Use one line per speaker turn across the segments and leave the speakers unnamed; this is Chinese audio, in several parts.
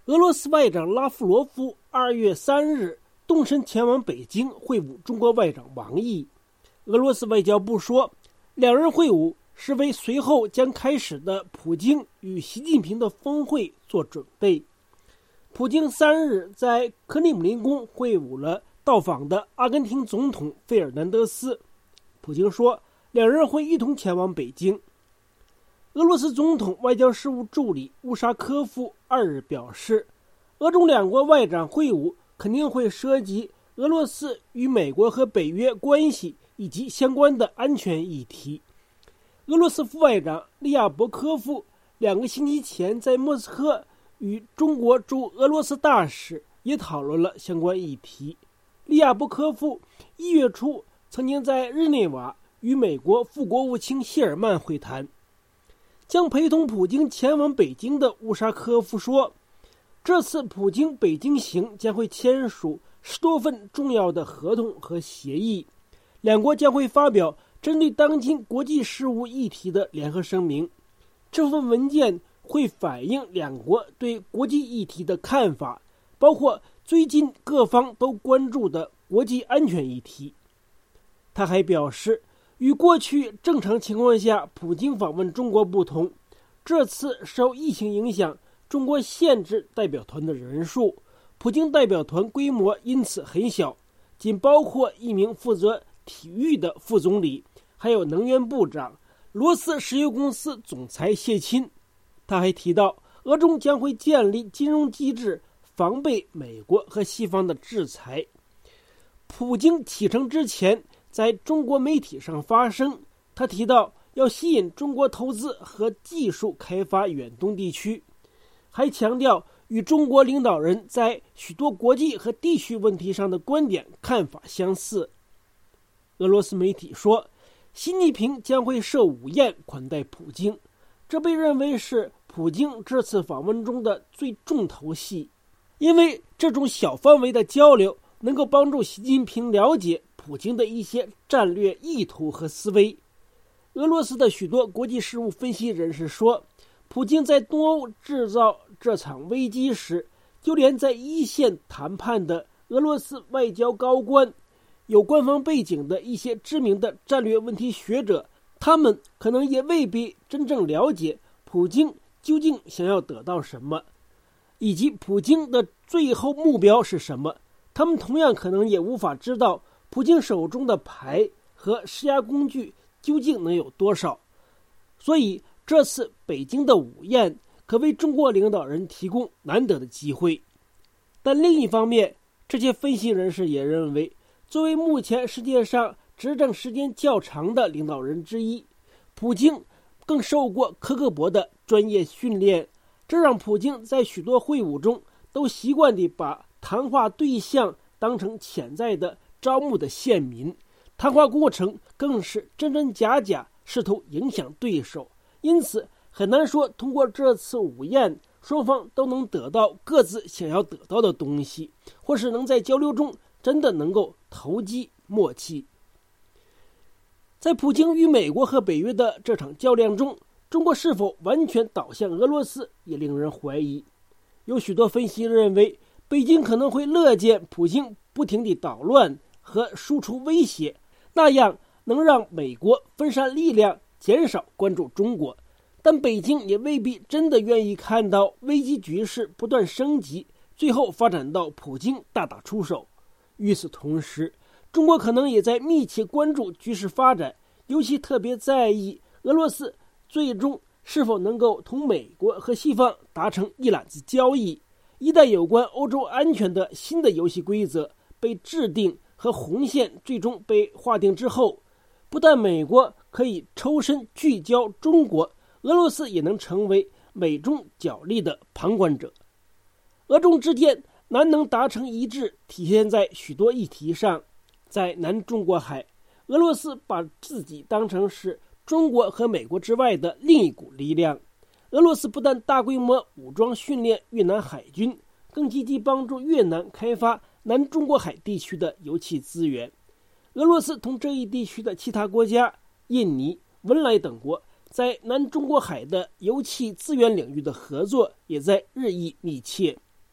俄罗斯外长拉夫罗夫2月3日动身前往北京会晤中国外长王毅。俄罗斯外交部说，两人会晤是为随后将开始的普京与习近平的峰会做准备。普京3日在克里姆林宫会晤了到访的阿根廷总统费尔南德斯。普京说，两人会一同前往北京。俄罗斯总统外交事务助理乌沙科夫2日表示，俄中两国外长会晤肯定会涉及俄罗斯与美国和北约关系以及相关的安全议题。俄罗斯副外长利亚伯科夫2个星期前在莫斯科与中国驻俄罗斯大使也讨论了相关议题。利亚伯科夫1月初曾经在日内瓦与美国副国务卿谢尔曼会谈。将陪同普京前往北京的乌沙科夫说，这次普京北京行将会签署10多份重要的合同和协议，两国将会发表针对当今国际事务议题的联合声明。这份文件会反映两国对国际议题的看法，包括最近各方都关注的国际安全议题。他还表示，与过去正常情况下普京访问中国不同，这次受疫情影响，中国限制代表团的人数，普京代表团规模因此很小，仅包括一名负责体育的副总理，还有能源部长、罗斯石油公司总裁谢钦。他还提到，俄中将会建立金融机制，防备美国和西方的制裁。普京启程之前在中国媒体上发声，他提到要吸引中国投资和技术开发远东地区，还强调与中国领导人在许多国际和地区问题上的观点看法相似。俄罗斯媒体说，习近平将会设午宴款待普京，这被认为是普京这次访问中的最重头戏，因为这种小范围的交流能够帮助习近平了解普京的一些战略意图和思维。俄罗斯的许多国际事务分析人士说，普京在东欧制造这场危机时，就连在一线谈判的俄罗斯外交高官、有官方背景的一些知名的战略问题学者，他们可能也未必真正了解普京究竟想要得到什么，以及普京的最后目标是什么。他们同样可能也无法知道普京手中的牌和施压工具究竟能有多少。所以这次北京的午宴可为中国领导人提供难得的机会。但另一方面，这些分析人士也认为，作为目前世界上执政时间较长的领导人之一，普京更受过克格勃的专业训练，这让普京在许多会晤中都习惯地把谈话对象当成潜在的招募的县民，谈话过程更是真真假假，试图影响对手。因此很难说通过这次午宴双方都能得到各自想要得到的东西，或是能在交流中真的能够投机默契。在普京与美国和北约的这场较量中，中国是否完全倒向俄罗斯也令人怀疑。有许多分析认为，北京可能会乐见普京不停地捣乱和输出威胁，那样能让美国分散力量，减少关注中国。但北京也未必真的愿意看到危机局势不断升级，最后发展到普京大打出手。与此同时，中国可能也在密切关注局势发展，尤其特别在意俄罗斯最终是否能够同美国和西方达成一揽子交易。一旦有关欧洲安全的新的游戏规则被制定和红线最终被划定之后，不但美国可以抽身聚焦中国，俄罗斯也能成为美中角力的旁观者。俄中之间难能达成一致，体现在许多议题上。在南中国海，俄罗斯把自己当成是中国和美国之外的另一股力量。俄罗斯不但大规模武装训练越南海军，更积极帮助越南开发南中国海地区的油气资源。俄罗斯同这一地区的其他国家，印尼、文莱等国，在南中国海的油气资源领域的合作也在日益密切。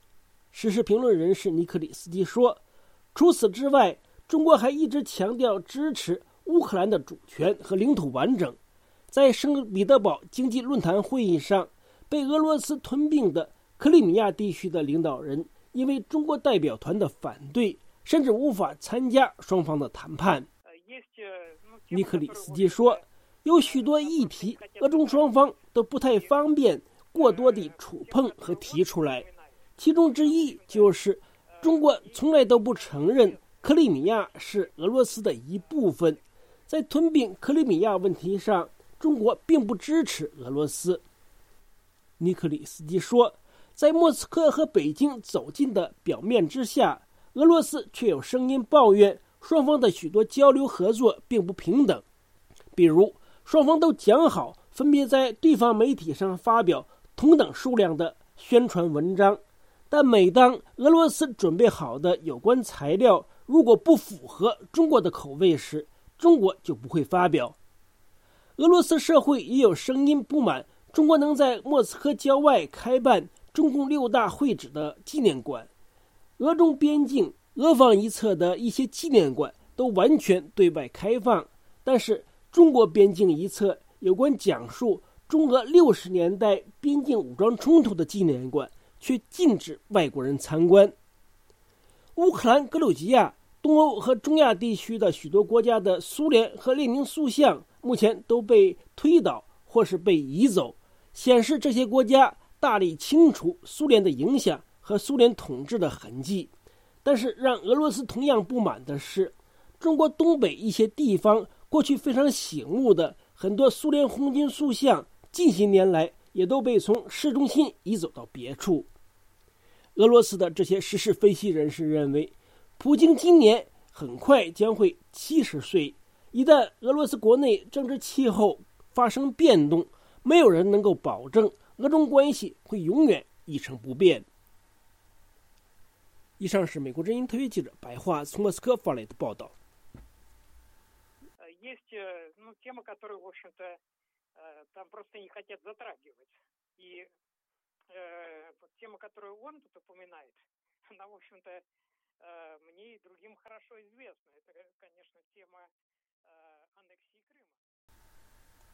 时事评论人士尼克里斯基说，除此之外，中国还一直强调支持乌克兰的主权和领土完整。在圣彼得堡经济论坛会议上，被俄罗斯吞并的克里米亚地区的领导人因为中国代表团的反对，甚至无法参加双方的谈判。尼克里斯基说，有许多议题，俄中双方都不太方便过多地触碰和提出来，其中之一就是中国从来都不承认克里米亚是俄罗斯的一部分。在吞并克里米亚问题上，中国并不支持俄罗斯。尼克里斯基说，在莫斯科和北京走近的表面之下，俄罗斯却有声音抱怨双方的许多交流合作并不平等。比如，双方都讲好分别在对方媒体上发表同等数量的宣传文章，但每当俄罗斯准备好的有关材料如果不符合中国的口味时，中国就不会发表。俄罗斯社会也有声音不满中国能在莫斯科郊外开办中共6大会址的纪念馆。俄中边境俄方一侧的一些纪念馆都完全对外开放，但是中国边境一侧有关讲述中俄60年代边境武装冲突的纪念馆却禁止外国人参观。乌克兰、格鲁吉亚、东欧和中亚地区的许多国家的苏联和列宁塑像目前都被推倒或是被移走，显示这些国家大力清除苏联的影响和苏联统治的痕迹。但是让俄罗斯同样不满的是，中国东北一些地方过去非常醒目的很多苏联红军塑像，近些年来也都被从市中心移走到别处。俄罗斯的这些时事分析人士认为，普京今年很快将会70岁，一旦俄罗斯国内政治气候发生变动，没有人能够保证俄中关系会永远一成不变。以上是美国之音特约记者白桦从莫斯科发来的报道。
Есть темы, которые, в общем-то, там просто не хотят затрагивать. И вот тема, которую он тут упоминает, она, в общем-то, мне и другим хорошо известна. Это, конечно, тема аннексии